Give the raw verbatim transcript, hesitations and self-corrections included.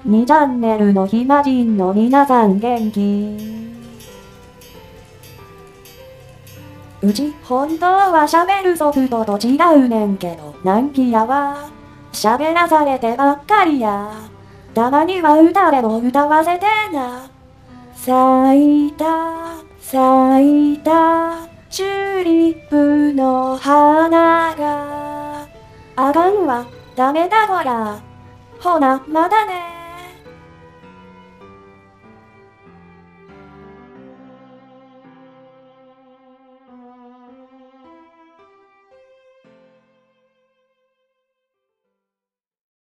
にチャンネルの暇人の皆さん元気？うち本当は喋るソフトと違うねんけど、なんきやは喋らされてばっかりや。たまには歌でも歌わせてな。咲いた咲いたチューリップの花があかんわダメだこら。ほなまたね。